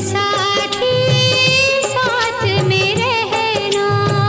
साथी साथ में रहना।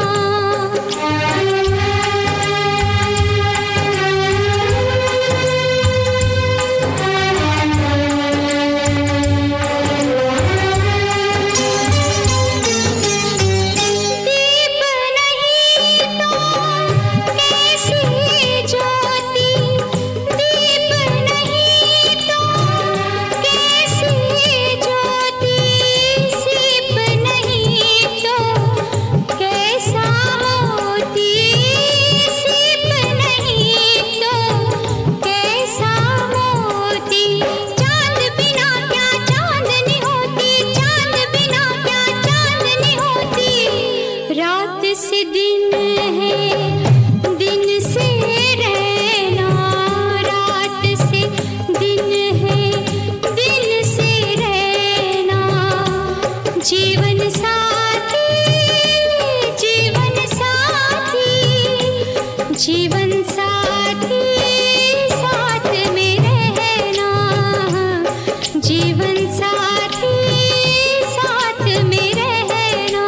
दीप नहीं तो कैसी ज्योति, दीप नहीं तो कैसी ज्योति, सीप नहीं तो कैसा मोती, सीप नहीं तो कैसा मोती। चांद बिना क्या चांदनी होती, चांद बिना क्या चांदनी होती। रात से दिन है, दिन से रहना, रात से दिन है, दिन से रहना। जीवन साथी, जीवन साथी, जीवन साथी साथ में रहना। जीवन साथी साथ में रहना।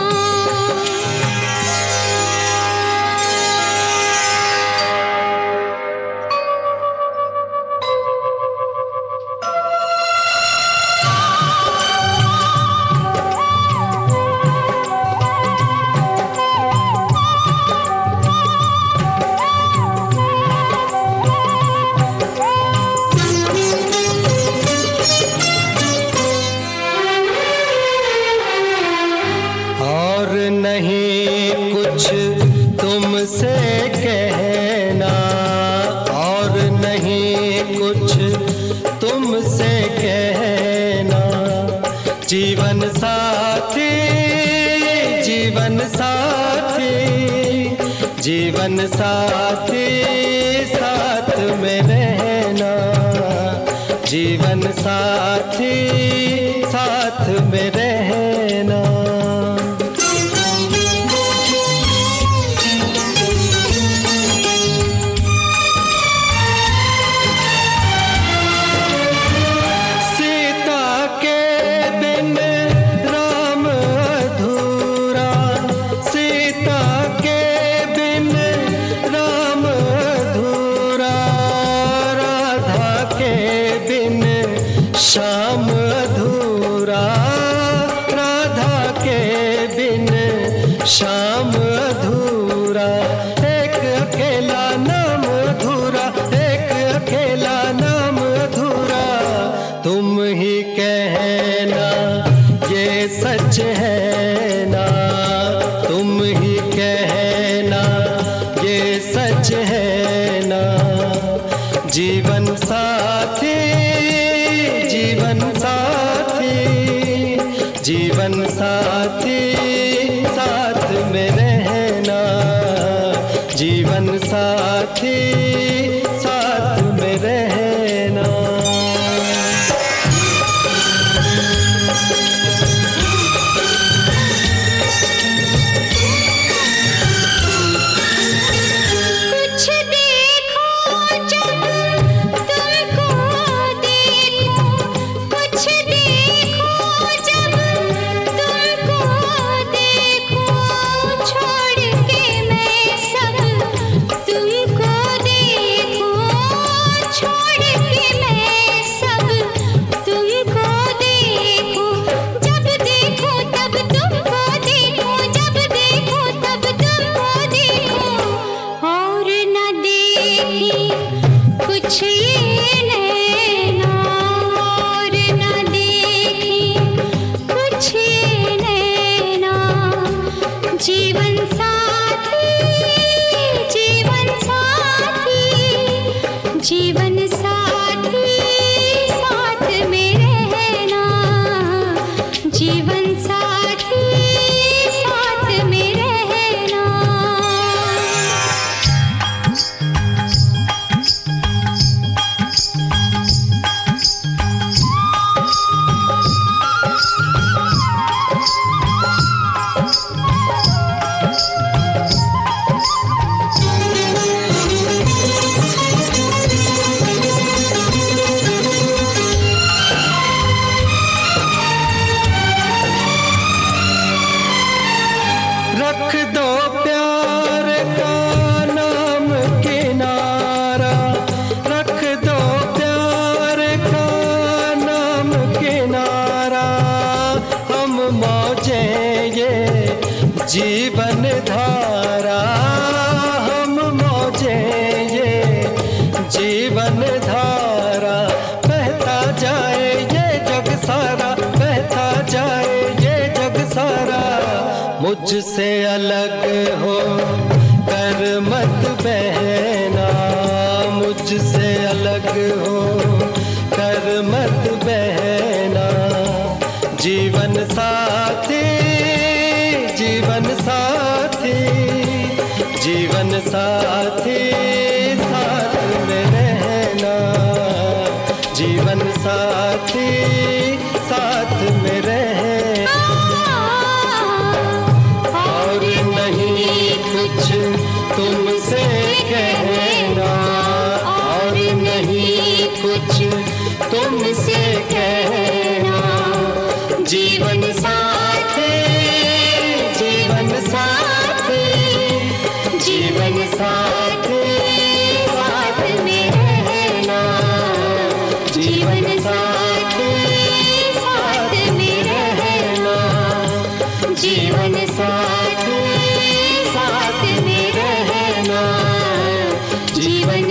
और नहीं कुछ तुमसे कहना, और नहीं कुछ तुमसे कहना। जीवन साथी, जीवन साथी, जीवन साथी साथ में रहना। जीवन साथी साथ में रहना। सीता के बिन राम अधूरा, सीता के बिन राम अधूरा। राधा के बिन श्याम अधूरा, राधा के बिन श्याम अधूरा। एक अकेला नाम अधूरा, एक अकेला नाम अधूरा। तुम ही कहना ये सच है ना, तुम ही कहना ये सच है ना। जीवन साथी, जीवन साथी, जीवन साथी साथ में रहना। जीवन साथी साथ में रहना। कुछ देखो जब तुमको देखो, कुछ देखो जब तुमको देखो। छोड़ के मैं सब तुमको देखूं, मौजें ये जीवन धारा, हम मौजें ये जीवन धारा। बहता जाए ये जग सारा, बहता जाए ये जग सारा। मुझसे अलग हो कर मत बहना, मुझसे अलग हो कर मत बहना। जीवन साथी, जीवन साथी, जीवन साथी, साथ में रहना। जीवन साथी, साथ में रहना। और नहीं कुछ तुमसे कहना, और नहीं कुछ तुमसे कहना। जीवन साथी, जीवन साथी, जीवन साथी, साथ में रहना। जीवन साथी, साथ में रहना। जीवन साथी, साथ में रहना। जीवन